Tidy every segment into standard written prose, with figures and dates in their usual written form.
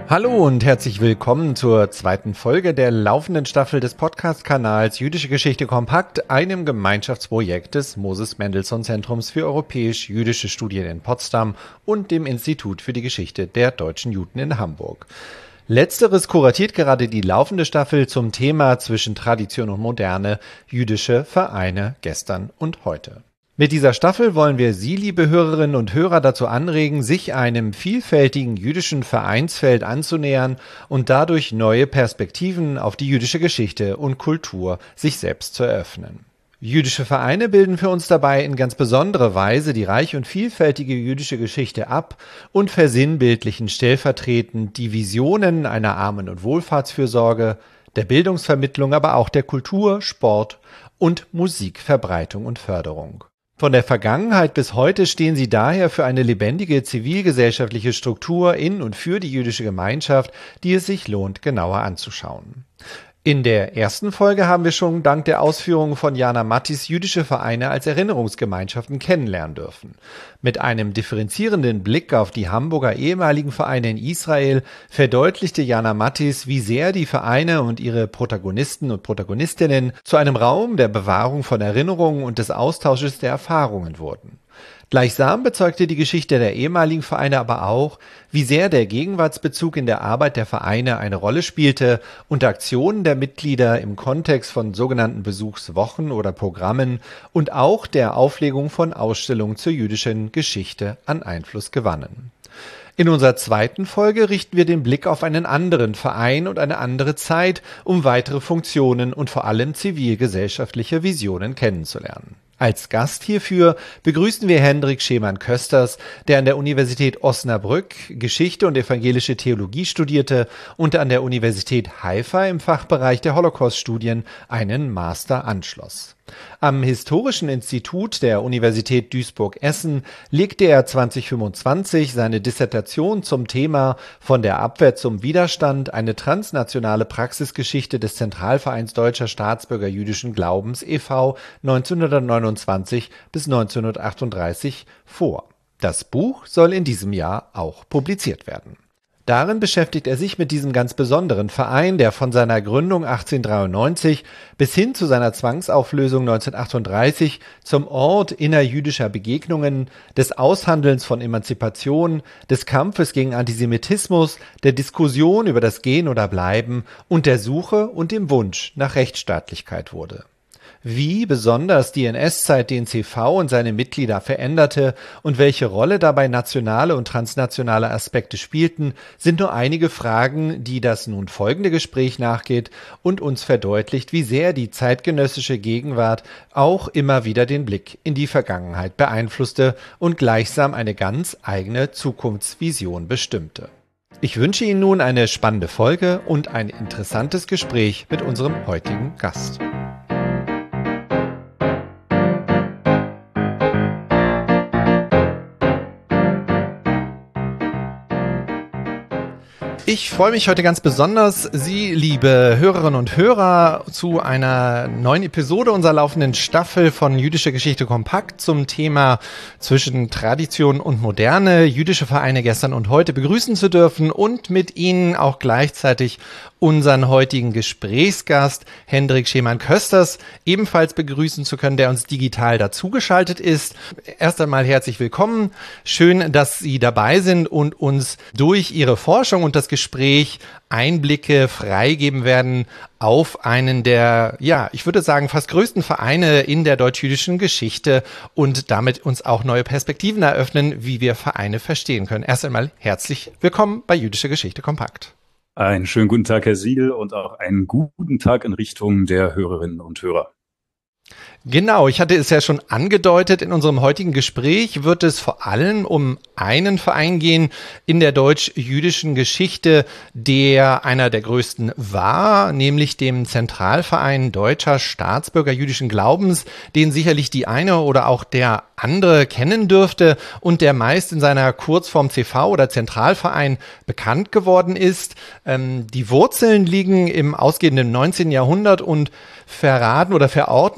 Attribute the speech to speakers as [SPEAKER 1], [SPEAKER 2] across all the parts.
[SPEAKER 1] Hallo und herzlich willkommen zur zweiten Folge der laufenden Staffel des Podcast-Kanals Jüdische Geschichte kompakt, einem Gemeinschaftsprojekt des Moses Mendelssohn Zentrums für europäisch-jüdische Studien in Potsdam und dem Institut für die Geschichte der deutschen Juden in Hamburg. Letzteres kuratiert gerade die laufende Staffel zum Thema zwischen Tradition und Moderne, jüdische Vereine gestern und heute. Mit dieser Staffel wollen wir Sie, liebe Hörerinnen und Hörer, dazu anregen, sich einem vielfältigen jüdischen Vereinsfeld anzunähern und dadurch neue Perspektiven auf die jüdische Geschichte und Kultur sich selbst zu eröffnen. Jüdische Vereine bilden für uns dabei in ganz besonderer Weise die reiche und vielfältige jüdische Geschichte ab und versinnbildlichen stellvertretend die Visionen einer Armen- und Wohlfahrtsfürsorge, der Bildungsvermittlung, aber auch der Kultur, Sport und Musikverbreitung und Förderung. Von der Vergangenheit bis heute stehen sie daher für eine lebendige zivilgesellschaftliche Struktur in und für die jüdische Gemeinschaft, die es sich lohnt, genauer anzuschauen. In der ersten Folge haben wir schon dank der Ausführungen von Jana Mattis jüdische Vereine als Erinnerungsgemeinschaften kennenlernen dürfen. Mit einem differenzierenden Blick auf die Hamburger ehemaligen Vereine in Israel verdeutlichte Jana Mattis, wie sehr die Vereine und ihre Protagonisten und Protagonistinnen zu einem Raum der Bewahrung von Erinnerungen und des Austausches der Erfahrungen wurden. Gleichsam bezeugte die Geschichte der ehemaligen Vereine aber auch, wie sehr der Gegenwartsbezug in der Arbeit der Vereine eine Rolle spielte und Aktionen der Mitglieder im Kontext von sogenannten Besuchswochen oder Programmen und auch der Auflegung von Ausstellungen zur jüdischen Geschichte an Einfluss gewannen. In unserer zweiten Folge richten wir den Blick auf einen anderen Verein und eine andere Zeit, um weitere Funktionen und vor allem zivilgesellschaftliche Visionen kennenzulernen. Als Gast hierfür begrüßen wir Hendrik Schemann-Kösters, der an der Universität Osnabrück Geschichte und evangelische Theologie studierte und an der Universität Haifa im Fachbereich der Holocaust-Studien einen Master anschloss. Am Historischen Institut der Universität Duisburg-Essen legte er 2025 seine Dissertation zum Thema Von der Abwehr zum Widerstand, eine transnationale Praxisgeschichte des Zentralvereins Deutscher Staatsbürger jüdischen Glaubens e.V. 1929 bis 1938 vor. Das Buch soll in diesem Jahr auch publiziert werden. Darin beschäftigt er sich mit diesem ganz besonderen Verein, der von seiner Gründung 1893 bis hin zu seiner Zwangsauflösung 1938 zum Ort innerjüdischer Begegnungen, des Aushandelns von Emanzipation, des Kampfes gegen Antisemitismus, der Diskussion über das Gehen oder Bleiben und der Suche und dem Wunsch nach Rechtsstaatlichkeit wurde. Wie besonders die NS-Zeit den CV und seine Mitglieder veränderte und welche Rolle dabei nationale und transnationale Aspekte spielten, sind nur einige Fragen, die das nun folgende Gespräch nachgeht und uns verdeutlicht, wie sehr die zeitgenössische Gegenwart auch immer wieder den Blick in die Vergangenheit beeinflusste und gleichsam eine ganz eigene Zukunftsvision bestimmte. Ich wünsche Ihnen nun eine spannende Folge und ein interessantes Gespräch mit unserem heutigen Gast. Ich freue mich heute ganz besonders, Sie, liebe Hörerinnen und Hörer, zu einer neuen Episode unserer laufenden Staffel von Jüdische Geschichte kompakt zum Thema zwischen Tradition und Moderne, jüdische Vereine gestern und heute begrüßen zu dürfen und mit Ihnen auch gleichzeitig unseren heutigen Gesprächsgast Hendrik Schemann-Kösters ebenfalls begrüßen zu können, der uns digital dazugeschaltet ist. Erst einmal herzlich willkommen. Schön, dass Sie dabei sind und uns durch Ihre Forschung und das Gespräch Einblicke freigeben werden auf einen der, ich würde sagen, fast größten Vereine in der deutsch-jüdischen Geschichte und damit uns auch neue Perspektiven eröffnen, wie wir Vereine verstehen können. Erst einmal herzlich willkommen bei Jüdische Geschichte kompakt.
[SPEAKER 2] Einen schönen guten Tag, Herr Siegel, und auch einen guten Tag in Richtung der Hörerinnen und Hörer.
[SPEAKER 1] Genau, ich hatte es ja schon angedeutet, in unserem heutigen Gespräch wird es vor allem um einen Verein gehen in der deutsch-jüdischen Geschichte, der einer der größten war, nämlich dem Zentralverein Deutscher Staatsbürger jüdischen Glaubens, den sicherlich die eine oder auch der andere kennen dürfte und der meist in seiner Kurzform CV oder Zentralverein bekannt geworden ist. Die Wurzeln liegen im ausgehenden 19. Jahrhundert und verraten oder verorten damit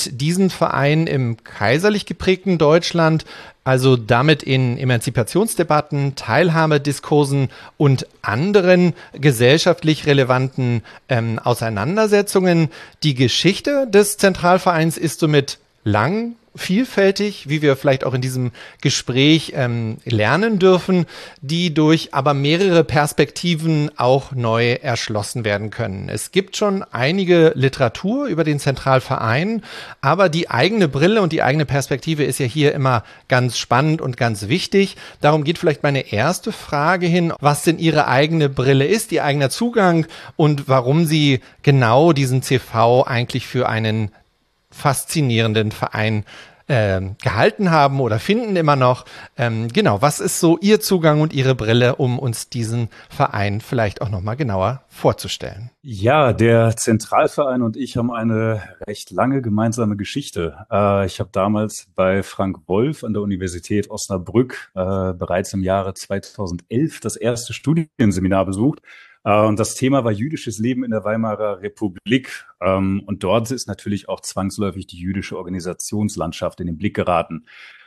[SPEAKER 1] mit diesem Verein im kaiserlich geprägten Deutschland, also damit in Emanzipationsdebatten, Teilhabediskursen und anderen gesellschaftlich relevanten Auseinandersetzungen. Die Geschichte des Zentralvereins ist somit lang, vielfältig, wie wir vielleicht auch in diesem Gespräch lernen dürfen, die durch aber mehrere Perspektiven auch neu erschlossen werden können. Es gibt schon einige Literatur über den Zentralverein, aber die eigene Brille und die eigene Perspektive ist ja hier immer ganz spannend und ganz wichtig. Darum geht vielleicht meine erste Frage hin, was denn Ihre eigene Brille ist, Ihr eigener Zugang und warum Sie genau diesen CV eigentlich für einen faszinierenden Verein gehalten haben oder finden immer noch. Genau, was ist so Ihr Zugang und Ihre Brille, um uns diesen Verein vielleicht auch nochmal genauer vorzustellen?
[SPEAKER 2] Ja, der Zentralverein und ich haben eine recht lange gemeinsame Geschichte. Ich habe damals bei Frank Wolf an der Universität Osnabrück bereits im Jahre 2011 das erste Studienseminar besucht. Und das Thema war jüdisches Leben in der Weimarer Republik. Und dort ist natürlich auch zwangsläufig die jüdische Organisationslandschaft in den Blick geraten.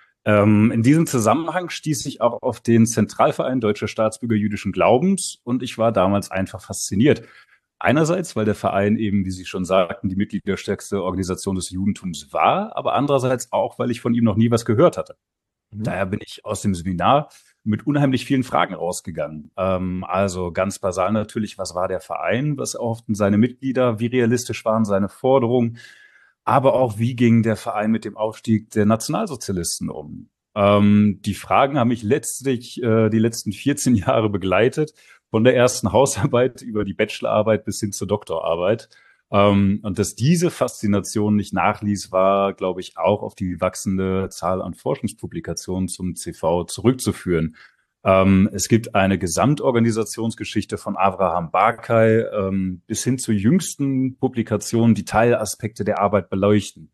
[SPEAKER 2] In diesem Zusammenhang stieß ich auch auf den Zentralverein Deutscher Staatsbürger jüdischen Glaubens und ich war damals einfach fasziniert. Einerseits, weil der Verein eben, wie Sie schon sagten, die mitgliederstärkste Organisation des Judentums war, aber andererseits auch, weil ich von ihm noch nie was gehört hatte. Daher bin ich aus dem Seminar mit unheimlich vielen Fragen rausgegangen. Also ganz basal natürlich, was war der Verein, was erhofften seine Mitglieder, wie realistisch waren seine Forderungen, aber auch, wie ging der Verein mit dem Aufstieg der Nationalsozialisten um? Die Fragen haben mich letztlich die letzten 14 Jahre begleitet, von der ersten Hausarbeit über die Bachelorarbeit bis hin zur Doktorarbeit. Und dass diese Faszination nicht nachließ, war, glaube ich, auch auf die wachsende Zahl an Forschungspublikationen zum CV zurückzuführen. Es gibt eine Gesamtorganisationsgeschichte von Avraham Barkay bis hin zu jüngsten Publikationen, die Teilaspekte der Arbeit beleuchten.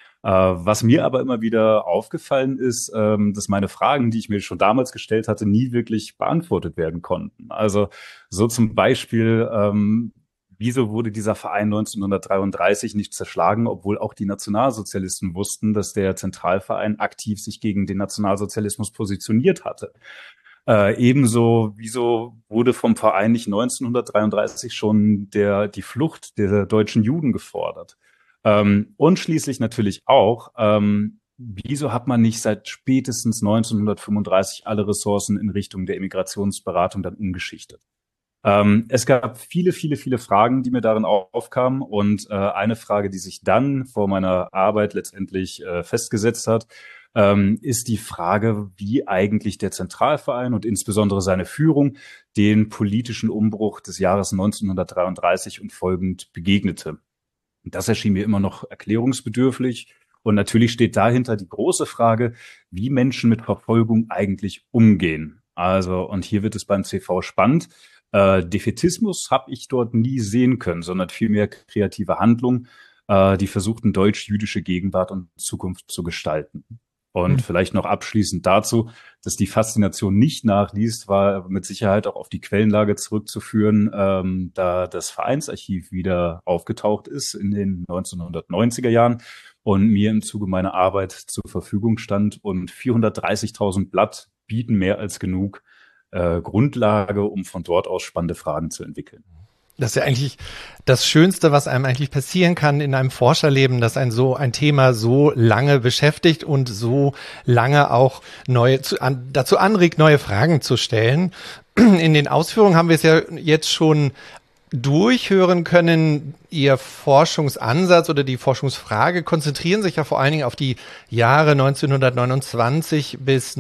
[SPEAKER 2] Was mir aber immer wieder aufgefallen ist, dass meine Fragen, die ich mir schon damals gestellt hatte, nie wirklich beantwortet werden konnten. Also so zum Beispiel, wieso wurde dieser Verein 1933 nicht zerschlagen, obwohl auch die Nationalsozialisten wussten, dass der Zentralverein aktiv sich gegen den Nationalsozialismus positioniert hatte? Ebenso, wieso wurde vom Verein nicht 1933 schon die Flucht der deutschen Juden gefordert? Und schließlich natürlich auch, wieso hat man nicht seit spätestens 1935 alle Ressourcen in Richtung der Immigrationsberatung dann umgeschichtet? Es gab viele, viele, viele Fragen, die mir darin aufkamen. Und eine Frage, die sich dann vor meiner Arbeit letztendlich festgesetzt hat, ist die Frage, wie eigentlich der Zentralverein und insbesondere seine Führung den politischen Umbruch des Jahres 1933 und folgend begegnete. Und das erschien mir immer noch erklärungsbedürftig. Und natürlich steht dahinter die große Frage, wie Menschen mit Verfolgung eigentlich umgehen. Also, und hier wird es beim CV spannend. Defätismus habe ich dort nie sehen können, sondern vielmehr kreative Handlung, die versuchten, deutsch-jüdische Gegenwart und Zukunft zu gestalten. Und vielleicht noch abschließend dazu, dass die Faszination nicht nachließ, war mit Sicherheit auch auf die Quellenlage zurückzuführen, da das Vereinsarchiv wieder aufgetaucht ist in den 1990er Jahren und mir im Zuge meiner Arbeit zur Verfügung stand. Und 430.000 Blatt bieten mehr als genug Grundlage, um von dort aus spannende Fragen zu entwickeln.
[SPEAKER 1] Das ist ja eigentlich das Schönste, was einem eigentlich passieren kann in einem Forscherleben, dass ein Thema so lange beschäftigt und so lange auch dazu anregt, neue Fragen zu stellen. In den Ausführungen haben wir es ja jetzt schon durchhören können. Ihr Forschungsansatz oder die Forschungsfrage konzentrieren sich ja vor allen Dingen auf die Jahre 1929 bis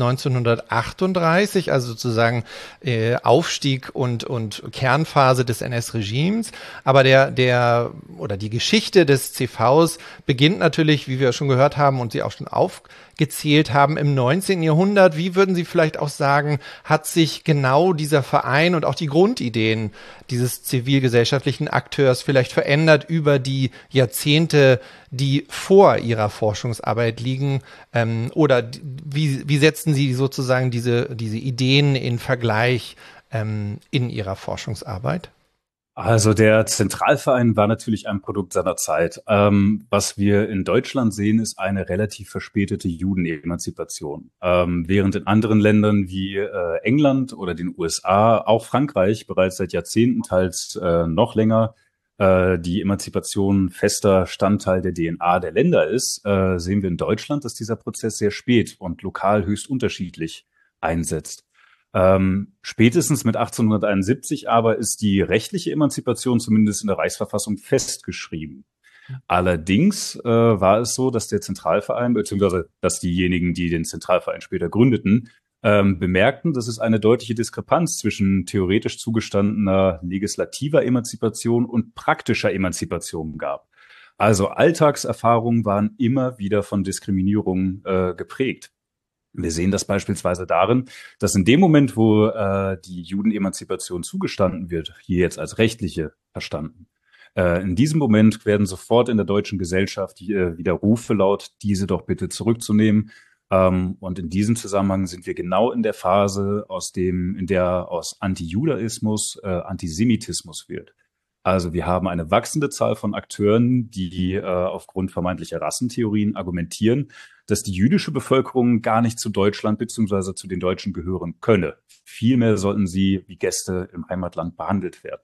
[SPEAKER 1] 1938, also sozusagen Aufstieg und Kernphase des NS-Regimes. Aber die Geschichte des CVs beginnt natürlich, wie wir schon gehört haben und Sie auch schon aufgezählt haben, im 19. Jahrhundert. Wie würden Sie vielleicht auch sagen, hat sich genau dieser Verein und auch die Grundideen dieses zivilgesellschaftlichen Akteurs vielleicht verändert über die Jahrzehnte, die vor Ihrer Forschungsarbeit liegen? Oder wie setzen Sie sozusagen diese Ideen in Vergleich in Ihrer Forschungsarbeit?
[SPEAKER 2] Also der Zentralverein war natürlich ein Produkt seiner Zeit. Was wir in Deutschland sehen, ist eine relativ verspätete Judenemanzipation. Während in anderen Ländern wie England oder den USA, auch Frankreich bereits seit Jahrzehnten, teils noch länger, die Emanzipation fester Bestandteil der DNA der Länder ist, sehen wir in Deutschland, dass dieser Prozess sehr spät und lokal höchst unterschiedlich einsetzt. Spätestens mit 1871 aber ist die rechtliche Emanzipation zumindest in der Reichsverfassung festgeschrieben. Allerdings war es so, dass der Zentralverein, beziehungsweise dass diejenigen, die den Zentralverein später gründeten, bemerkten, dass es eine deutliche Diskrepanz zwischen theoretisch zugestandener legislativer Emanzipation und praktischer Emanzipation gab. Also Alltagserfahrungen waren immer wieder von Diskriminierung geprägt. Wir sehen das beispielsweise darin, dass in dem Moment, wo die Judenemanzipation zugestanden wird, hier jetzt als rechtliche verstanden, in diesem Moment werden sofort in der deutschen Gesellschaft wieder Rufe laut, diese doch bitte zurückzunehmen. Und in diesem Zusammenhang sind wir genau in der Phase, in der aus Antijudaismus Antisemitismus wird. Also wir haben eine wachsende Zahl von Akteuren, die aufgrund vermeintlicher Rassentheorien argumentieren, dass die jüdische Bevölkerung gar nicht zu Deutschland bzw. zu den Deutschen gehören könne. Vielmehr sollten sie wie Gäste im Heimatland behandelt werden.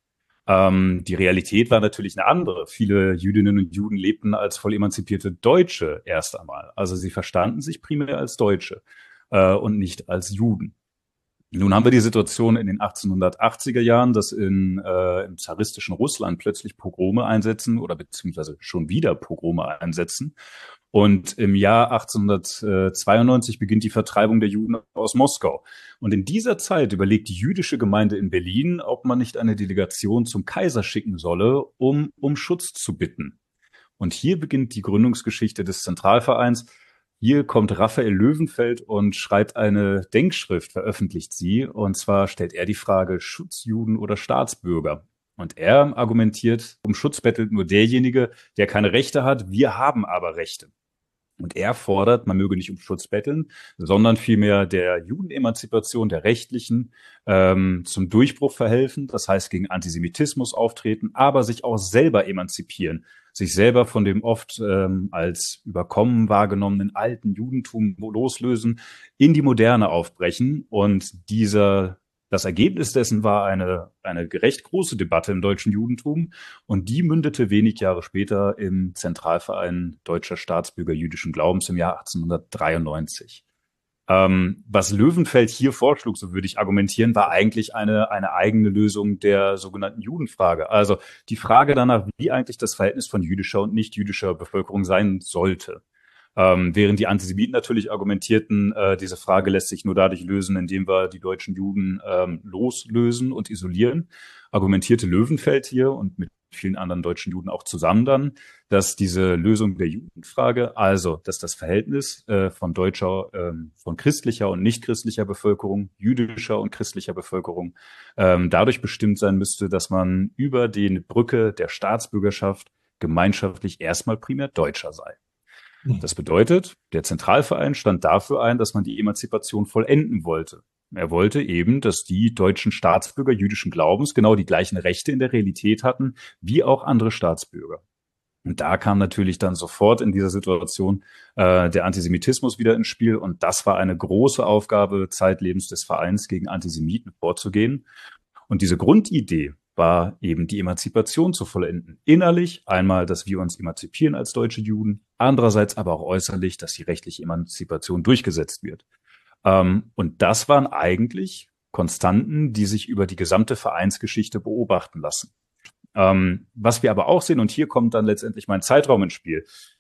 [SPEAKER 2] Die Realität war natürlich eine andere. Viele Jüdinnen und Juden lebten als voll emanzipierte Deutsche erst einmal. Also sie verstanden sich primär als Deutsche und nicht als Juden. Nun haben wir die Situation in den 1880er Jahren, dass im zaristischen Russland plötzlich Pogrome einsetzen oder beziehungsweise schon wieder Pogrome einsetzen. Und im Jahr 1892 beginnt die Vertreibung der Juden aus Moskau. Und in dieser Zeit überlegt die jüdische Gemeinde in Berlin, ob man nicht eine Delegation zum Kaiser schicken solle, um Schutz zu bitten. Und hier beginnt die Gründungsgeschichte des Zentralvereins. Hier kommt Raphael Löwenfeld und schreibt eine Denkschrift, veröffentlicht sie. Und zwar stellt er die Frage, Schutzjuden oder Staatsbürger? Und er argumentiert, um Schutz bettelt nur derjenige, der keine Rechte hat. Wir haben aber Rechte. Und er fordert, man möge nicht um Schutz betteln, sondern vielmehr der Judenemanzipation, der rechtlichen, zum Durchbruch verhelfen. Das heißt, gegen Antisemitismus auftreten, aber sich auch selber emanzipieren, sich selber von dem oft als überkommen wahrgenommenen alten Judentum loslösen, in die Moderne aufbrechen. Und das Ergebnis dessen war eine recht große Debatte im deutschen Judentum und die mündete wenig Jahre später im Zentralverein Deutscher Staatsbürger jüdischen Glaubens im Jahr 1893. Was Löwenfeld hier vorschlug, so würde ich argumentieren, war eigentlich eine eigene Lösung der sogenannten Judenfrage. Also die Frage danach, wie eigentlich das Verhältnis von jüdischer und nicht-jüdischer Bevölkerung sein sollte. Während die Antisemiten natürlich argumentierten, diese Frage lässt sich nur dadurch lösen, indem wir die deutschen Juden loslösen und isolieren, argumentierte Löwenfeld hier und mit vielen anderen deutschen Juden auch zusammen dann, dass diese Lösung der Judenfrage, also dass das Verhältnis von christlicher und nicht-christlicher Bevölkerung, jüdischer und christlicher Bevölkerung dadurch bestimmt sein müsste, dass man über die Brücke der Staatsbürgerschaft gemeinschaftlich erstmal primär Deutscher sei. Das bedeutet, der Zentralverein stand dafür ein, dass man die Emanzipation vollenden wollte. Er wollte eben, dass die deutschen Staatsbürger jüdischen Glaubens genau die gleichen Rechte in der Realität hatten, wie auch andere Staatsbürger. Und da kam natürlich dann sofort in dieser Situation der Antisemitismus wieder ins Spiel. Und das war eine große Aufgabe zeitlebens des Vereins, gegen Antisemiten vorzugehen. Und diese Grundidee war eben die Emanzipation zu vollenden. Innerlich einmal, dass wir uns emanzipieren als deutsche Juden, andererseits aber auch äußerlich, dass die rechtliche Emanzipation durchgesetzt wird. Und das waren eigentlich Konstanten, die sich über die gesamte Vereinsgeschichte beobachten lassen. Was wir aber auch sehen, und hier kommt dann letztendlich mein Zeitraum ins Spiel.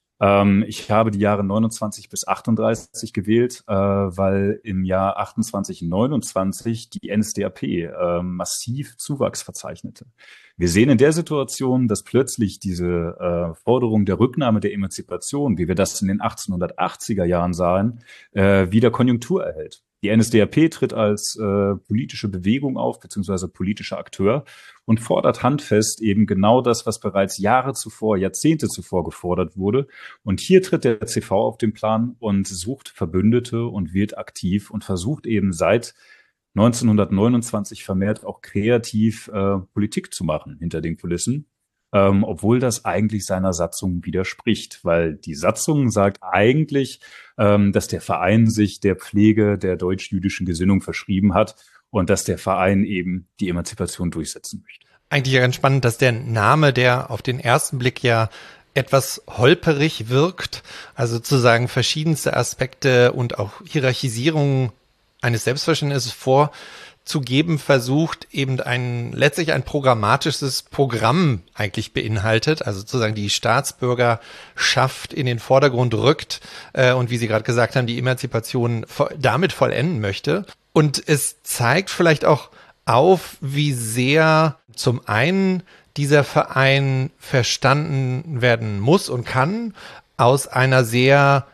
[SPEAKER 2] Ich habe die Jahre 29 bis 38 gewählt, weil im Jahr 28, 29 die NSDAP massiv Zuwachs verzeichnete. Wir sehen in der Situation, dass plötzlich diese Forderung der Rücknahme der Emanzipation, wie wir das in den 1880er Jahren sahen, wieder Konjunktur erhält. Die NSDAP tritt als politische Bewegung auf, beziehungsweise politischer Akteur und fordert handfest eben genau das, was bereits Jahrzehnte zuvor gefordert wurde. Und hier tritt der CV auf den Plan und sucht Verbündete und wird aktiv und versucht eben seit 1929 vermehrt auch kreativ Politik zu machen hinter den Kulissen, obwohl das eigentlich seiner Satzung widerspricht, weil die Satzung sagt eigentlich, dass der Verein sich der Pflege der deutsch-jüdischen Gesinnung verschrieben hat und dass der Verein eben die Emanzipation durchsetzen möchte.
[SPEAKER 1] Eigentlich ja ganz spannend, dass der Name, der auf den ersten Blick ja etwas holperig wirkt, also sozusagen verschiedenste Aspekte und auch Hierarchisierung eines Selbstverständnisses vorzugeben versucht, eben letztlich ein programmatisches Programm eigentlich beinhaltet, also sozusagen die Staatsbürgerschaft in den Vordergrund rückt und wie Sie gerade gesagt haben, die Emanzipation damit vollenden möchte. Und es zeigt vielleicht auch auf, wie sehr zum einen dieser Verein verstanden werden muss und kann aus einer sehr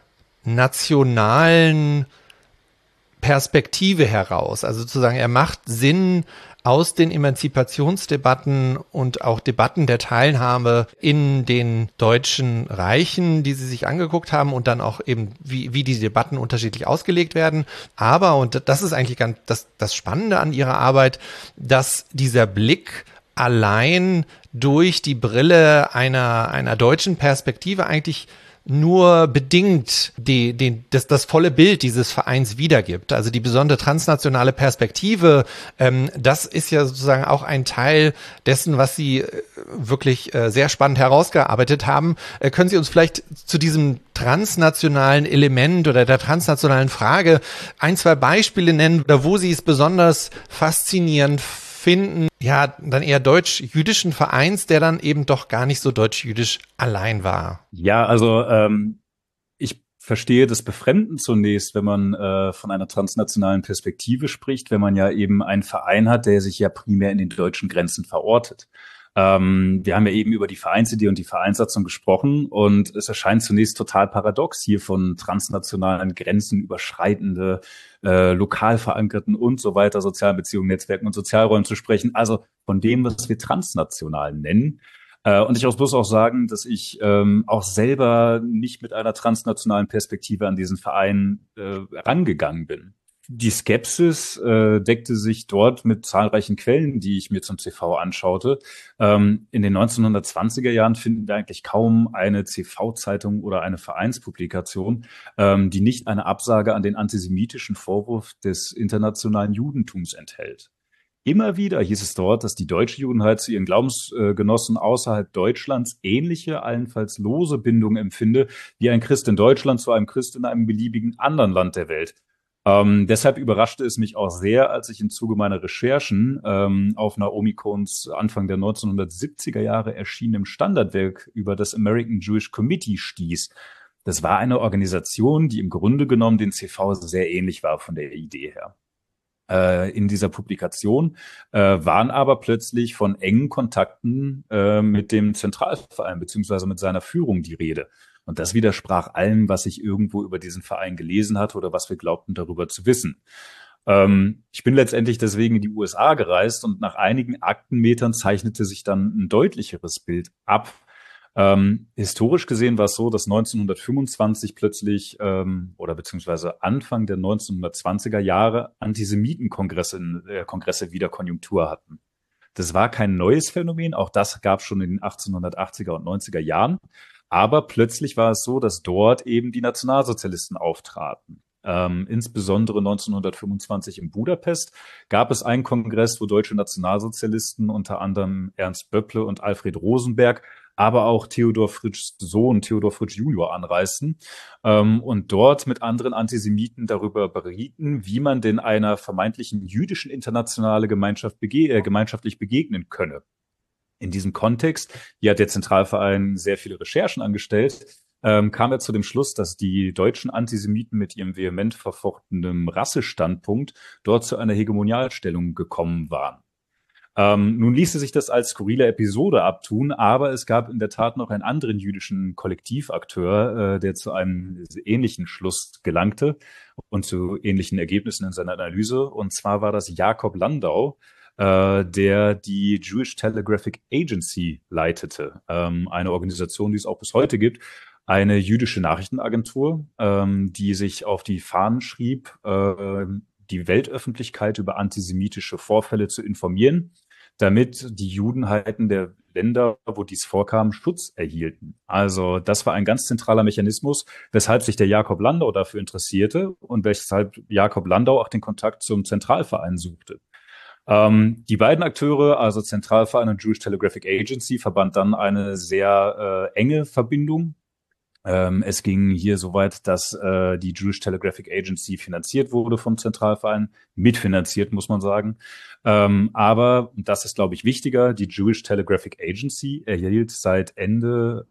[SPEAKER 1] nationalen Perspektive heraus. Also sozusagen, er macht Sinn aus den Emanzipationsdebatten und auch Debatten der Teilhabe in den deutschen Reichen, die Sie sich angeguckt haben und dann auch eben, wie die Debatten unterschiedlich ausgelegt werden. Aber, und das ist eigentlich ganz das Spannende an Ihrer Arbeit, dass dieser Blick allein durch die Brille einer deutschen Perspektive eigentlich nur bedingt das volle Bild dieses Vereins wiedergibt. Also die besondere transnationale Perspektive, das ist ja sozusagen auch ein Teil dessen, was Sie wirklich sehr spannend herausgearbeitet haben. Können Sie uns vielleicht zu diesem transnationalen Element oder der transnationalen Frage ein, zwei Beispiele nennen, oder wo Sie es besonders faszinierend finden, ja, dann eher deutsch-jüdischen Vereins, der dann eben doch gar nicht so deutsch-jüdisch allein war?
[SPEAKER 2] Ja, also ich verstehe das Befremden zunächst, wenn man von einer transnationalen Perspektive spricht, wenn man ja eben einen Verein hat, der sich ja primär in den deutschen Grenzen verortet. Wir haben ja eben über die Vereinsidee und die Vereinssatzung gesprochen und es erscheint zunächst total paradox, hier von transnationalen Grenzen überschreitende, lokal verankerten und so weiter sozialen Beziehungen, Netzwerken und Sozialräumen zu sprechen. Also von dem, was wir transnational nennen. Und ich muss auch sagen, dass ich auch selber nicht mit einer transnationalen Perspektive an diesen Verein rangegangen bin. Die Skepsis deckte sich dort mit zahlreichen Quellen, die ich mir zum CV anschaute. In den 1920er Jahren finden wir eigentlich kaum eine CV-Zeitung oder eine Vereinspublikation, die nicht eine Absage an den antisemitischen Vorwurf des internationalen Judentums enthält. Immer wieder hieß es dort, dass die deutsche Judenheit zu ihren Glaubensgenossen außerhalb Deutschlands ähnliche, allenfalls lose Bindungen empfinde, wie ein Christ in Deutschland zu einem Christ in einem beliebigen anderen Land der Welt. Deshalb überraschte es mich auch sehr, als ich im Zuge meiner Recherchen auf Naomi Kohns Anfang der 1970er Jahre erschienenem Standardwerk über das American Jewish Committee stieß. Das war eine Organisation, die im Grunde genommen den CV sehr ähnlich war von der Idee her. In dieser Publikation waren aber plötzlich von engen Kontakten mit dem Zentralverein beziehungsweise mit seiner Führung die Rede. Und das widersprach allem, was ich irgendwo über diesen Verein gelesen hatte oder was wir glaubten darüber zu wissen. Ich bin letztendlich deswegen in die USA gereist und nach einigen Aktenmetern zeichnete sich dann ein deutlicheres Bild ab. Historisch gesehen war es so, dass 1925 plötzlich oder beziehungsweise Anfang der 1920er Jahre Antisemitenkongresse Kongresse wieder Konjunktur hatten. Das war kein neues Phänomen, auch das gab es schon in den 1880er und 90er Jahren. Aber plötzlich war es so, dass dort eben die Nationalsozialisten auftraten. Insbesondere 1925 in Budapest gab es einen Kongress, wo deutsche Nationalsozialisten, unter anderem Ernst Böpple und Alfred Rosenberg, aber auch Theodor Fritschs Sohn, Theodor Fritsch Junior, anreisten und dort mit anderen Antisemiten darüber berieten, wie man denn einer vermeintlichen jüdischen internationale gemeinschaftlich begegnen könne. In diesem Kontext, hier hat der Zentralverein sehr viele Recherchen angestellt, kam er zu dem Schluss, dass die deutschen Antisemiten mit ihrem vehement verfochtenen Rassestandpunkt dort zu einer Hegemonialstellung gekommen waren. Nun ließe sich das als skurrile Episode abtun, aber es gab in der Tat noch einen anderen jüdischen Kollektivakteur, der zu einem ähnlichen Schluss gelangte und zu ähnlichen Ergebnissen in seiner Analyse. Und zwar war das Jakob Landau, der die Jewish Telegraphic Agency leitete, eine Organisation, die es auch bis heute gibt, eine jüdische Nachrichtenagentur, die sich auf die Fahnen schrieb, die Weltöffentlichkeit über antisemitische Vorfälle zu informieren, damit die Judenheiten der Länder, wo dies vorkam, Schutz erhielten. Also das war ein ganz zentraler Mechanismus, weshalb sich der Jakob Landau dafür interessierte und weshalb Jakob Landau auch den Kontakt zum Zentralverein suchte. Die beiden Akteure, also Zentralverein und Jewish Telegraphic Agency, verband dann eine sehr enge Verbindung. Es ging hier so weit, dass die Jewish Telegraphic Agency finanziert wurde vom Zentralverein, mitfinanziert, muss man sagen. Aber, und das ist, glaube ich, wichtiger, die Jewish Telegraphic Agency erhielt seit Mitte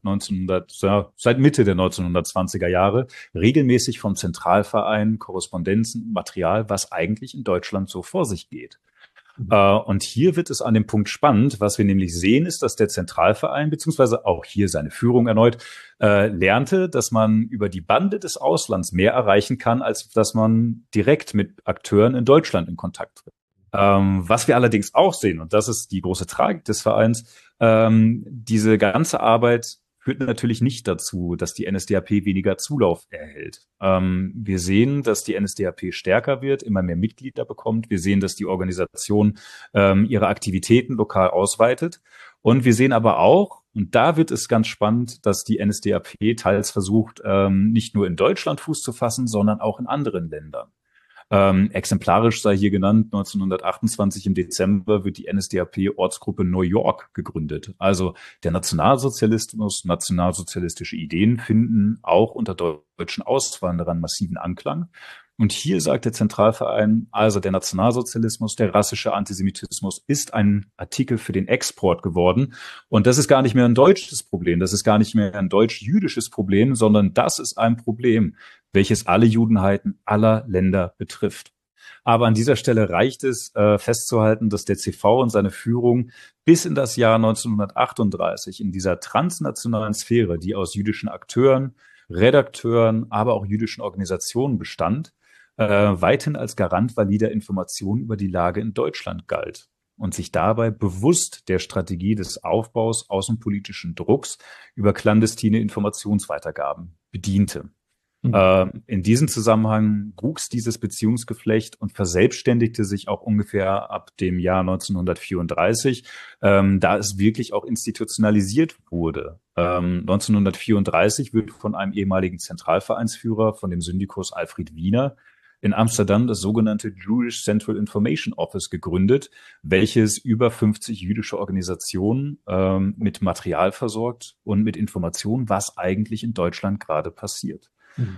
[SPEAKER 2] der 1920er Jahre regelmäßig vom Zentralverein Korrespondenzen, Material, was eigentlich in Deutschland so vor sich geht. Und hier wird es an dem Punkt spannend. Was wir nämlich sehen, ist, dass der Zentralverein, beziehungsweise auch hier seine Führung erneut, lernte, dass man über die Bande des Auslands mehr erreichen kann, als dass man direkt mit Akteuren in Deutschland in Kontakt tritt. Was wir allerdings auch sehen, und das ist die große Tragik des Vereins, diese ganze Arbeit führt natürlich nicht dazu, dass die NSDAP weniger Zulauf erhält. Wir sehen, dass die NSDAP stärker wird, immer mehr Mitglieder bekommt. Wir sehen, dass die Organisation ihre Aktivitäten lokal ausweitet. Und wir sehen aber auch, und da wird es ganz spannend, dass die NSDAP teils versucht, nicht nur in Deutschland Fuß zu fassen, sondern auch in anderen Ländern. Exemplarisch sei hier genannt, 1928 im Dezember wird die NSDAP-Ortsgruppe New York gegründet. Also der Nationalsozialismus, nationalsozialistische Ideen finden auch unter deutschen Auswanderern massiven Anklang. Und hier sagt der Zentralverein, also der Nationalsozialismus, der rassische Antisemitismus ist ein Artikel für den Export geworden. Und das ist gar nicht mehr ein deutsches Problem, das ist gar nicht mehr ein deutsch-jüdisches Problem, sondern das ist ein Problem, welches alle Judenheiten aller Länder betrifft. Aber an dieser Stelle reicht es, festzuhalten, dass der CV und seine Führung bis in das Jahr 1938 in dieser transnationalen Sphäre, die aus jüdischen Akteuren, Redakteuren, aber auch jüdischen Organisationen bestand, weithin als Garant valider Informationen über die Lage in Deutschland galt und sich dabei bewusst der Strategie des Aufbaus außenpolitischen Drucks über clandestine Informationsweitergaben bediente. In diesem Zusammenhang wuchs dieses Beziehungsgeflecht und verselbstständigte sich auch ungefähr ab dem Jahr 1934, da es wirklich auch institutionalisiert wurde. 1934 wird von einem ehemaligen Zentralvereinsführer, von dem Syndikus Alfred Wiener, in Amsterdam das sogenannte Jewish Central Information Office gegründet, welches über 50 jüdische Organisationen mit Material versorgt und mit Informationen, was eigentlich in Deutschland gerade passiert.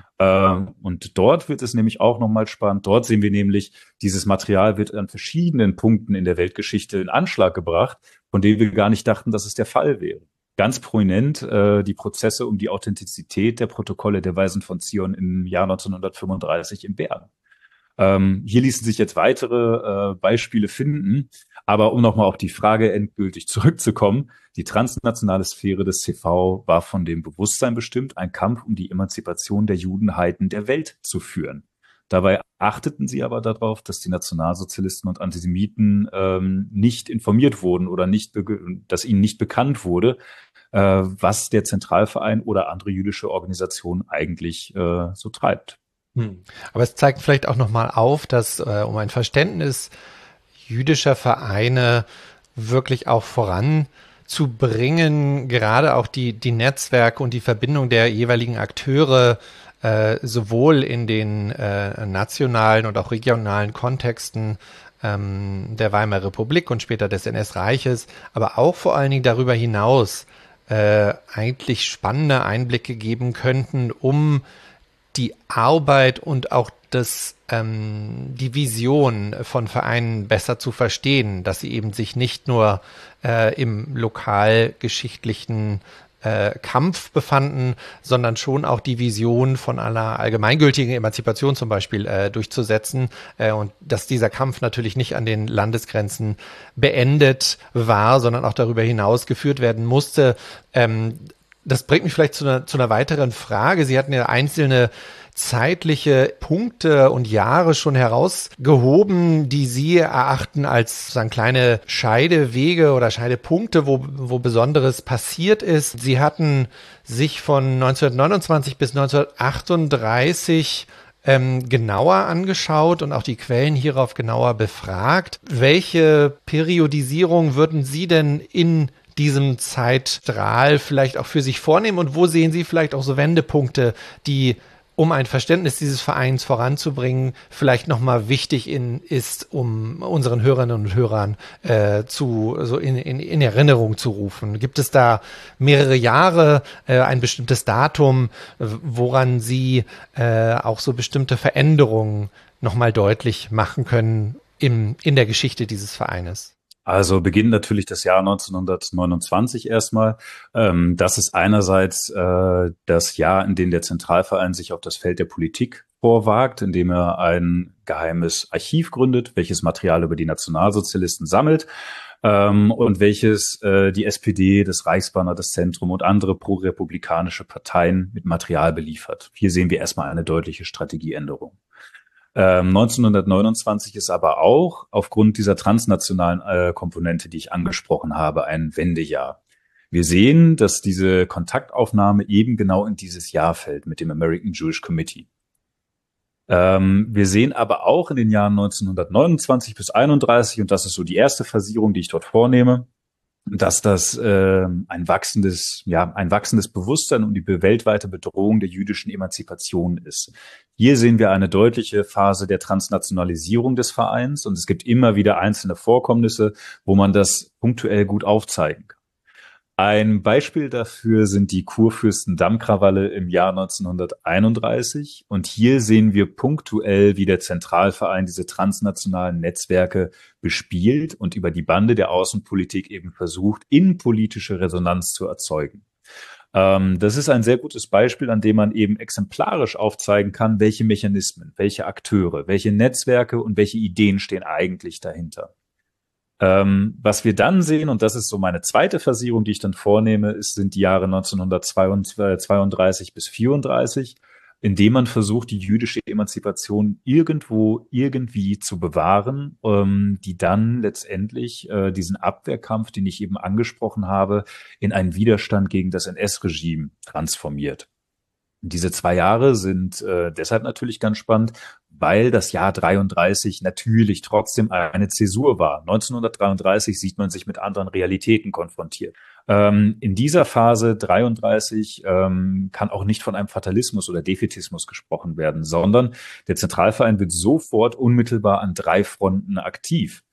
[SPEAKER 2] Und dort wird es nämlich auch nochmal spannend. Dort sehen wir nämlich, dieses Material wird an verschiedenen Punkten in der Weltgeschichte in Anschlag gebracht, von denen wir gar nicht dachten, dass es der Fall wäre. Ganz prominent die Prozesse um die Authentizität der Protokolle der Weisen von Zion im Jahr 1935 in Bern. Hier ließen sich jetzt weitere Beispiele finden, aber um nochmal auf die Frage endgültig zurückzukommen, die transnationale Sphäre des CV war von dem Bewusstsein bestimmt, einen Kampf um die Emanzipation der Judenheiten der Welt zu führen. Dabei achteten sie aber darauf, dass die Nationalsozialisten und Antisemiten nicht informiert wurden oder dass ihnen nicht bekannt wurde, was der Zentralverein oder andere jüdische Organisationen eigentlich so treibt.
[SPEAKER 1] Aber es zeigt vielleicht auch nochmal auf, dass um ein Verständnis jüdischer Vereine wirklich auch voranzubringen, gerade auch die Netzwerke und die Verbindung der jeweiligen Akteure sowohl in den nationalen und auch regionalen Kontexten der Weimarer Republik und später des NS-Reiches, aber auch vor allen Dingen darüber hinaus eigentlich spannende Einblicke geben könnten, um die Arbeit und auch die Vision von Vereinen besser zu verstehen, dass sie eben sich nicht nur im lokalgeschichtlichen Kampf befanden, sondern schon auch die Vision von einer allgemeingültigen Emanzipation zum Beispiel durchzusetzen und dass dieser Kampf natürlich nicht an den Landesgrenzen beendet war, sondern auch darüber hinaus geführt werden musste. Das bringt mich vielleicht zu einer weiteren Frage. Sie hatten ja einzelne zeitliche Punkte und Jahre schon herausgehoben, die Sie erachten als sozusagen kleine Scheidewege oder Scheidepunkte, wo Besonderes passiert ist. Sie hatten sich von 1929 bis 1938 genauer angeschaut und auch die Quellen hierauf genauer befragt. Welche Periodisierung würden Sie denn in diesem Zeitstrahl vielleicht auch für sich vornehmen und wo sehen Sie vielleicht auch so Wendepunkte, die, um ein Verständnis dieses Vereins voranzubringen, vielleicht nochmal wichtig ist, um unseren Hörerinnen und Hörern in Erinnerung zu rufen? Gibt es da mehrere Jahre, ein bestimmtes Datum, woran Sie auch so bestimmte Veränderungen nochmal deutlich machen können in der Geschichte dieses Vereines?
[SPEAKER 2] Also beginnt natürlich das Jahr 1929 erstmal. Das ist einerseits das Jahr, in dem der Zentralverein sich auf das Feld der Politik vorwagt, indem er ein geheimes Archiv gründet, welches Material über die Nationalsozialisten sammelt und welches die SPD, das Reichsbanner, das Zentrum und andere prorepublikanische Parteien mit Material beliefert. Hier sehen wir erstmal eine deutliche Strategieänderung. 1929 ist aber auch aufgrund dieser transnationalen Komponente, die ich angesprochen habe, ein Wendejahr. Wir sehen, dass diese Kontaktaufnahme eben genau in dieses Jahr fällt mit dem American Jewish Committee. Wir sehen aber auch in den Jahren 1929 bis 31, und das ist so die erste Phasierung, die ich dort vornehme, dass das ein wachsendes Bewusstsein um die weltweite Bedrohung der jüdischen Emanzipation ist. Hier sehen wir eine deutliche Phase der Transnationalisierung des Vereins und es gibt immer wieder einzelne Vorkommnisse, wo man das punktuell gut aufzeigen kann. Ein Beispiel dafür sind die Kurfürstendamm-Krawalle im Jahr 1931. Und hier sehen wir punktuell, wie der Zentralverein diese transnationalen Netzwerke bespielt und über die Bande der Außenpolitik eben versucht, innenpolitische Resonanz zu erzeugen. Das ist ein sehr gutes Beispiel, an dem man eben exemplarisch aufzeigen kann, welche Mechanismen, welche Akteure, welche Netzwerke und welche Ideen stehen eigentlich dahinter. Was wir dann sehen, und das ist so meine zweite Phasierung, die ich dann vornehme, sind die Jahre 1932 bis 34, in dem man versucht, die jüdische Emanzipation irgendwo, irgendwie zu bewahren, die dann letztendlich diesen Abwehrkampf, den ich eben angesprochen habe, in einen Widerstand gegen das NS-Regime transformiert. Diese 2 Jahre sind deshalb natürlich ganz spannend, weil das Jahr 33 natürlich trotzdem eine Zäsur war. 1933 sieht man sich mit anderen Realitäten konfrontiert. In dieser Phase 33 kann auch nicht von einem Fatalismus oder Defätismus gesprochen werden, sondern der Zentralverein wird sofort unmittelbar an 3 Fronten aktiv.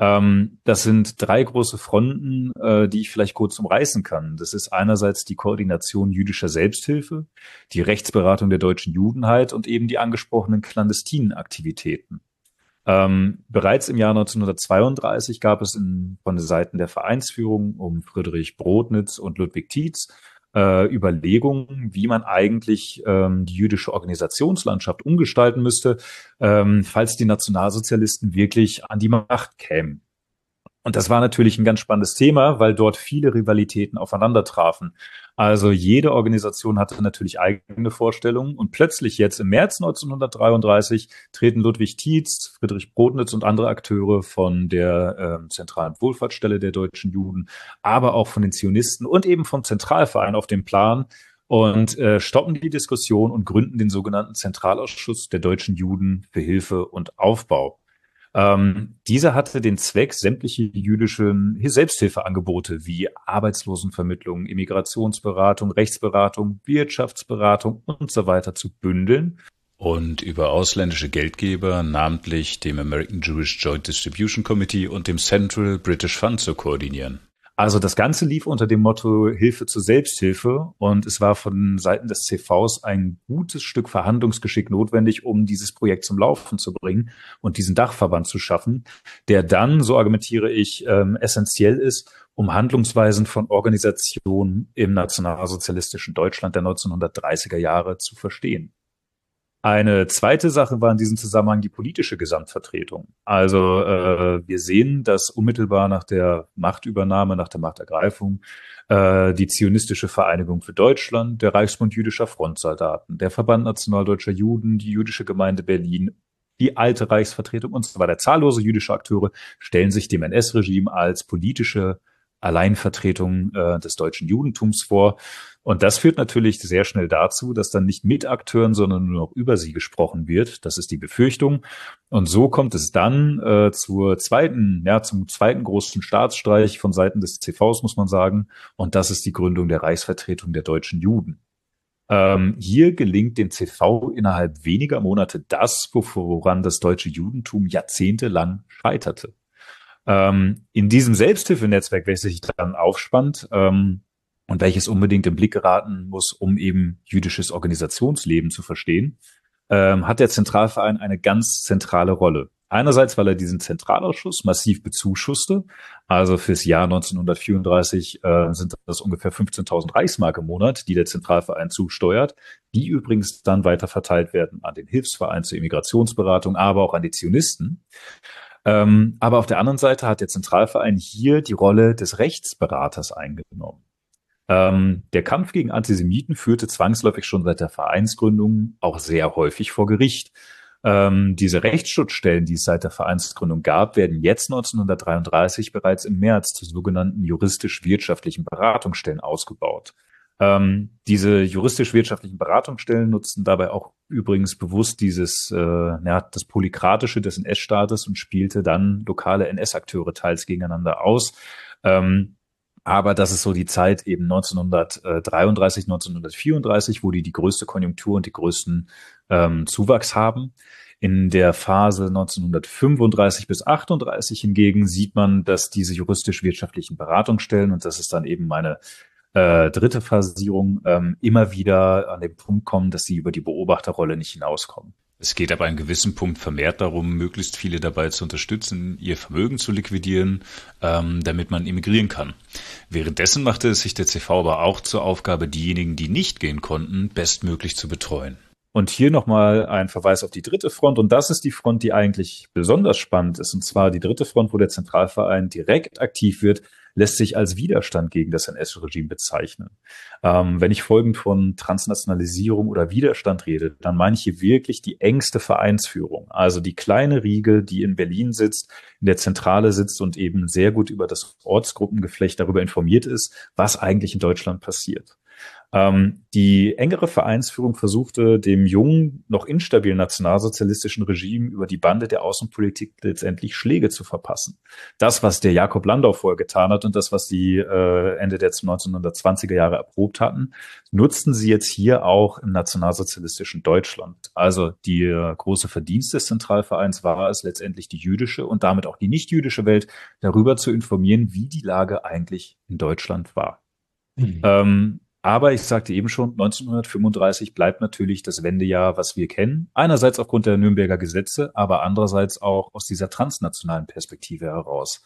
[SPEAKER 2] Das sind 3 große Fronten, die ich vielleicht kurz umreißen kann. Das ist einerseits die Koordination jüdischer Selbsthilfe, die Rechtsberatung der deutschen Judenheit und eben die angesprochenen clandestinen Aktivitäten. Bereits im Jahr 1932 gab es von den Seiten der Vereinsführung um Friedrich Brodnitz und Ludwig Tietz Überlegungen, wie man eigentlich die jüdische Organisationslandschaft umgestalten müsste, falls die Nationalsozialisten wirklich an die Macht kämen. Und das war natürlich ein ganz spannendes Thema, weil dort viele Rivalitäten aufeinander trafen. Also jede Organisation hatte natürlich eigene Vorstellungen und plötzlich jetzt im März 1933 treten Ludwig Tietz, Friedrich Brodnitz und andere Akteure von der zentralen Wohlfahrtsstelle der deutschen Juden, aber auch von den Zionisten und eben vom Zentralverein auf den Plan und stoppen die Diskussion und gründen den sogenannten Zentralausschuss der deutschen Juden für Hilfe und Aufbau. Dieser hatte den Zweck, sämtliche jüdischen Selbsthilfeangebote wie Arbeitslosenvermittlung, Immigrationsberatung, Rechtsberatung, Wirtschaftsberatung und so weiter zu bündeln und über ausländische Geldgeber, namentlich dem American Jewish Joint Distribution Committee und dem Central British Fund zu koordinieren. Also das Ganze lief unter dem Motto Hilfe zur Selbsthilfe und es war von Seiten des CVs ein gutes Stück Verhandlungsgeschick notwendig, um dieses Projekt zum Laufen zu bringen und diesen Dachverband zu schaffen, der dann, so argumentiere ich, essentiell ist, um Handlungsweisen von Organisationen im nationalsozialistischen Deutschland der 1930er Jahre zu verstehen. Eine zweite Sache war in diesem Zusammenhang die politische Gesamtvertretung. Also wir sehen, dass unmittelbar nach der Machtübernahme, nach der Machtergreifung die Zionistische Vereinigung für Deutschland, der Reichsbund jüdischer Frontsoldaten, der Verband nationaldeutscher Juden, die Jüdische Gemeinde Berlin, die alte Reichsvertretung und so weiter, zahllose jüdische Akteure stellen sich dem NS-Regime als politische Alleinvertretung des deutschen Judentums vor. Und das führt natürlich sehr schnell dazu, dass dann nicht mit Akteuren, sondern nur noch über sie gesprochen wird. Das ist die Befürchtung. Und so kommt es dann zum zweiten großen Staatsstreich von Seiten des CVs, muss man sagen. Und das ist die Gründung der Reichsvertretung der deutschen Juden. Hier gelingt dem CV innerhalb weniger Monate das, woran das deutsche Judentum jahrzehntelang scheiterte. In diesem Selbsthilfenetzwerk, welches sich dann aufspannt, und welches unbedingt im Blick geraten muss, um eben jüdisches Organisationsleben zu verstehen, hat der Zentralverein eine ganz zentrale Rolle. Einerseits, weil er diesen Zentralausschuss massiv bezuschusste. Also fürs Jahr 1934 sind das ungefähr 15.000 Reichsmark im Monat, die der Zentralverein zusteuert, die übrigens dann weiter verteilt werden an den Hilfsverein zur Immigrationsberatung, aber auch an die Zionisten. Aber auf der anderen Seite hat der Zentralverein hier die Rolle des Rechtsberaters eingenommen. Der Kampf gegen Antisemiten führte zwangsläufig schon seit der Vereinsgründung auch sehr häufig vor Gericht. Diese Rechtsschutzstellen, die es seit der Vereinsgründung gab, werden jetzt 1933 bereits im März zu sogenannten juristisch-wirtschaftlichen Beratungsstellen ausgebaut. Diese juristisch-wirtschaftlichen Beratungsstellen nutzten dabei auch übrigens bewusst das Polykratische des NS-Staates und spielte dann lokale NS-Akteure teils gegeneinander aus. Aber das ist so die Zeit eben 1933, 1934, wo die größte Konjunktur und die größten Zuwachs haben. In der Phase 1935 bis 38 hingegen sieht man, dass diese juristisch-wirtschaftlichen Beratungsstellen, und das ist dann eben meine dritte Phasierung, immer wieder an den Punkt kommen, dass sie über die Beobachterrolle nicht hinauskommen.
[SPEAKER 3] Es geht ab einem gewissen Punkt vermehrt darum, möglichst viele dabei zu unterstützen, ihr Vermögen zu liquidieren, damit man emigrieren kann. Währenddessen machte es sich der CV aber auch zur Aufgabe, diejenigen, die nicht gehen konnten, bestmöglich zu betreuen.
[SPEAKER 2] Und hier nochmal ein Verweis auf die dritte Front. Und das ist die Front, die eigentlich besonders spannend ist. Und zwar die dritte Front, wo der Zentralverein direkt aktiv wird, lässt sich als Widerstand gegen das NS-Regime bezeichnen. Wenn ich folgend von Transnationalisierung oder Widerstand rede, dann meine ich hier wirklich die engste Vereinsführung. Also die kleine Riege, die in Berlin sitzt, in der Zentrale sitzt und eben sehr gut über das Ortsgruppengeflecht darüber informiert ist, was eigentlich in Deutschland passiert. Die engere Vereinsführung versuchte dem jungen, noch instabilen nationalsozialistischen Regime über die Bande der Außenpolitik letztendlich Schläge zu verpassen. Das, was der Jakob Landau vorher getan hat und das, was die Ende der 1920er Jahre erprobt hatten, nutzten sie jetzt hier auch im nationalsozialistischen Deutschland. Also die große Verdienst des Zentralvereins war es letztendlich, die jüdische und damit auch die nicht-jüdische Welt darüber zu informieren, wie die Lage eigentlich in Deutschland war. Aber ich sagte eben schon, 1935 bleibt natürlich das Wendejahr, was wir kennen. Einerseits aufgrund der Nürnberger Gesetze, aber andererseits auch aus dieser transnationalen Perspektive heraus.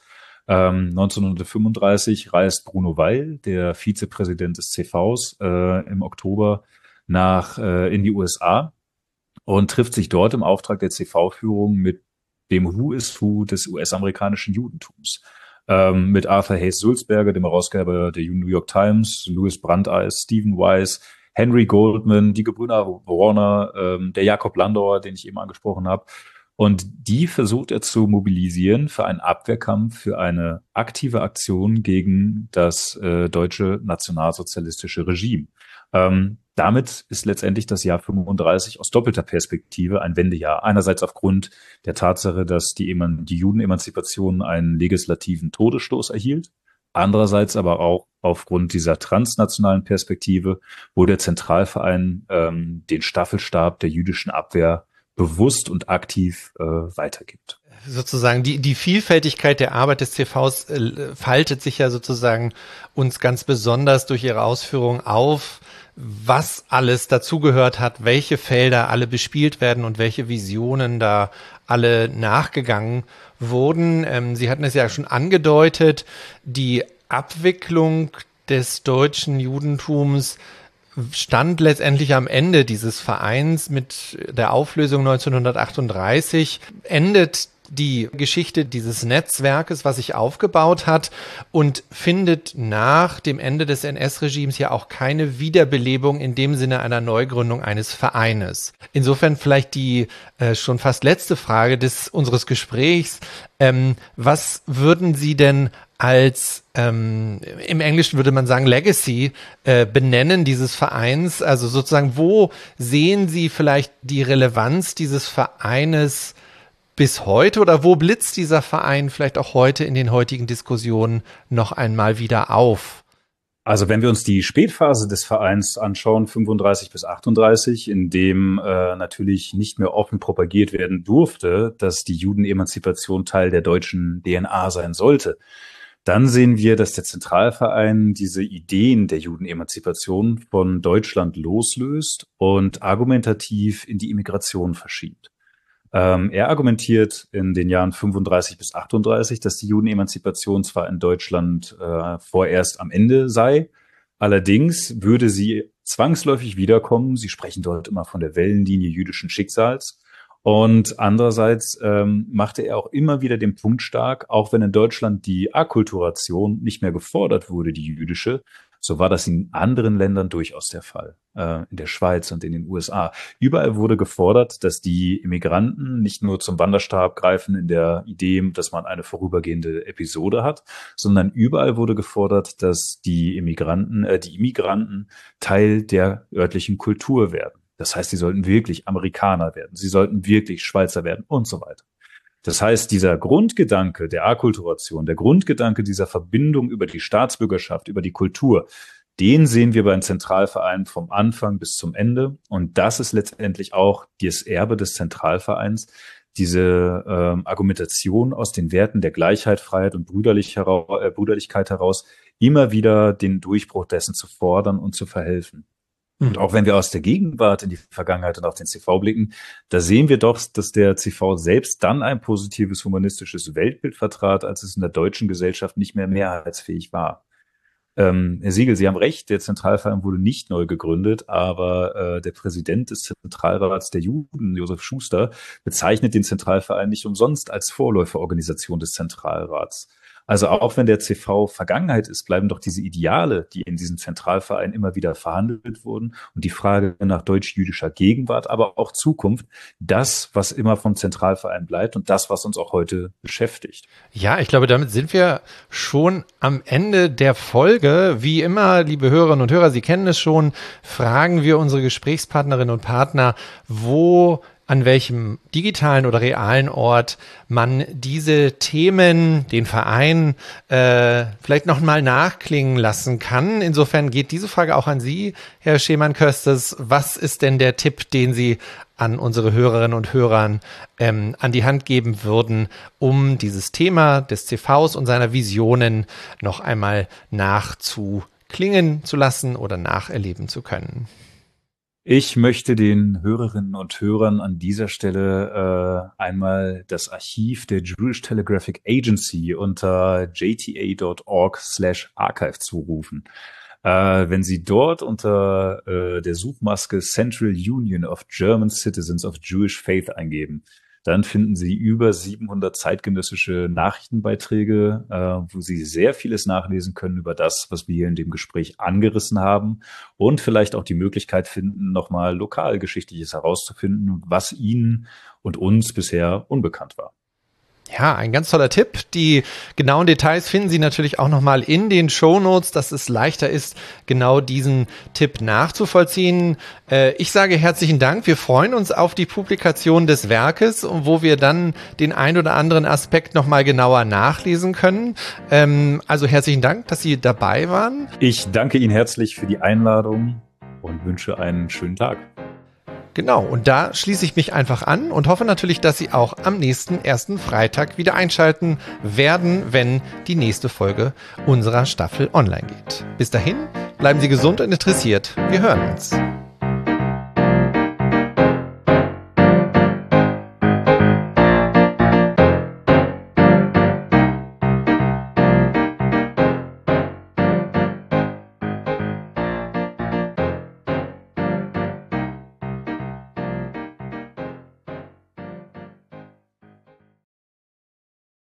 [SPEAKER 2] 1935 reist Bruno Weil, der Vizepräsident des CVs, im Oktober in die USA und trifft sich dort im Auftrag der CV-Führung mit dem Who is Who des US-amerikanischen Judentums. Mit Arthur Hayes Sulzberger, dem Herausgeber der New York Times, Louis Brandeis, Stephen Wise, Henry Goldman, die Gebrüder Warner, der Jakob Landauer, den ich eben angesprochen habe. Und die versucht er zu mobilisieren für einen Abwehrkampf, für eine aktive Aktion gegen das deutsche nationalsozialistische Regime. Damit ist letztendlich das Jahr 35 aus doppelter Perspektive ein Wendejahr. Einerseits aufgrund der Tatsache, dass die Judenemanzipation einen legislativen Todesstoß erhielt. Andererseits aber auch aufgrund dieser transnationalen Perspektive, wo der Zentralverein den Staffelstab der jüdischen Abwehr bewusst und aktiv weitergibt.
[SPEAKER 1] Sozusagen die Vielfältigkeit der Arbeit des CVs faltet sich ja sozusagen uns ganz besonders durch Ihre Ausführungen auf, was alles dazugehört hat, welche Felder alle bespielt werden und welche Visionen da alle nachgegangen wurden. Sie hatten es ja schon angedeutet, die Abwicklung des deutschen Judentums stand letztendlich am Ende dieses Vereins mit der Auflösung 1938. Endet die Geschichte dieses Netzwerkes, was sich aufgebaut hat, und findet nach dem Ende des NS-Regimes ja auch keine Wiederbelebung in dem Sinne einer Neugründung eines Vereines. Insofern vielleicht die schon fast letzte Frage unseres Gesprächs. Was würden Sie denn als, im Englischen würde man sagen, Legacy benennen dieses Vereins? Also sozusagen, wo sehen Sie vielleicht die Relevanz dieses Vereines bis heute, oder wo blitzt dieser Verein vielleicht auch heute in den heutigen Diskussionen noch einmal wieder auf?
[SPEAKER 2] Also wenn wir uns die Spätphase des Vereins anschauen, 35 bis 38, in dem natürlich nicht mehr offen propagiert werden durfte, dass die Judenemanzipation Teil der deutschen DNA sein sollte, dann sehen wir, dass der Zentralverein diese Ideen der Judenemanzipation von Deutschland loslöst und argumentativ in die Immigration verschiebt. Er argumentiert in den Jahren 35 bis 38, dass die Judenemanzipation zwar in Deutschland vorerst am Ende sei, allerdings würde sie zwangsläufig wiederkommen. Sie sprechen dort immer von der Wellenlinie jüdischen Schicksals. Und andererseits machte er auch immer wieder den Punkt stark, auch wenn in Deutschland die Akkulturation nicht mehr gefordert wurde, die jüdische, so war das in anderen Ländern durchaus der Fall, in der Schweiz und in den USA. Überall wurde gefordert, dass die Immigranten nicht nur zum Wanderstab greifen in der Idee, dass man eine vorübergehende Episode hat, sondern überall wurde gefordert, dass die Immigranten Teil der örtlichen Kultur werden. Das heißt, sie sollten wirklich Amerikaner werden, sie sollten wirklich Schweizer werden und so weiter. Das heißt, dieser Grundgedanke der Akkulturation, der Grundgedanke dieser Verbindung über die Staatsbürgerschaft, über die Kultur, den sehen wir beim Zentralverein vom Anfang bis zum Ende. Und das ist letztendlich auch das Erbe des Zentralvereins, diese Argumentation aus den Werten der Gleichheit, Freiheit und Brüderlichkeit heraus, immer wieder den Durchbruch dessen zu fordern und zu verhelfen. Und auch wenn wir aus der Gegenwart in die Vergangenheit und auf den CV blicken, da sehen wir doch, dass der CV selbst dann ein positives humanistisches Weltbild vertrat, als es in der deutschen Gesellschaft nicht mehr mehrheitsfähig war. Herr Siegel, Sie haben recht, der Zentralverein wurde nicht neu gegründet, aber der Präsident des Zentralrats der Juden, Josef Schuster, bezeichnet den Zentralverein nicht umsonst als Vorläuferorganisation des Zentralrats. Also auch wenn der CV Vergangenheit ist, bleiben doch diese Ideale, die in diesem Zentralverein immer wieder verhandelt wurden, und die Frage nach deutsch-jüdischer Gegenwart, aber auch Zukunft, das, was immer vom Zentralverein bleibt und das, was uns auch heute beschäftigt.
[SPEAKER 1] Ja, ich glaube, damit sind wir schon am Ende der Folge. Wie immer, liebe Hörerinnen und Hörer, Sie kennen es schon, fragen wir unsere Gesprächspartnerinnen und Partner, an welchem digitalen oder realen Ort man diese Themen, den Verein, vielleicht noch mal nachklingen lassen kann. Insofern geht diese Frage auch an Sie, Herr Schemann-Kösters. Was ist denn der Tipp, den Sie an unsere Hörerinnen und Hörern an die Hand geben würden, um dieses Thema des CVs und seiner Visionen noch einmal nachzuklingen zu lassen oder nacherleben zu können?
[SPEAKER 2] Ich möchte den Hörerinnen und Hörern an dieser Stelle einmal das Archiv der Jewish Telegraphic Agency unter jta.org/archive zurufen. Wenn Sie dort unter der Suchmaske Central Union of German Citizens of Jewish Faith eingeben, dann finden Sie über 700 zeitgenössische Nachrichtenbeiträge, wo Sie sehr vieles nachlesen können über das, was wir hier in dem Gespräch angerissen haben, und vielleicht auch die Möglichkeit finden, nochmal Lokalgeschichtliches herauszufinden, was Ihnen und uns bisher unbekannt war.
[SPEAKER 1] Ja, ein ganz toller Tipp. Die genauen Details finden Sie natürlich auch nochmal in den Shownotes, dass es leichter ist, genau diesen Tipp nachzuvollziehen. Ich sage herzlichen Dank. Wir freuen uns auf die Publikation des Werkes, wo wir dann den ein oder anderen Aspekt nochmal genauer nachlesen können. Also herzlichen Dank, dass Sie dabei waren.
[SPEAKER 2] Ich danke Ihnen herzlich für die Einladung und wünsche einen schönen Tag.
[SPEAKER 1] Genau, und da schließe ich mich einfach an und hoffe natürlich, dass Sie auch am nächsten ersten Freitag wieder einschalten werden, wenn die nächste Folge unserer Staffel online geht. Bis dahin, bleiben Sie gesund und interessiert. Wir hören uns.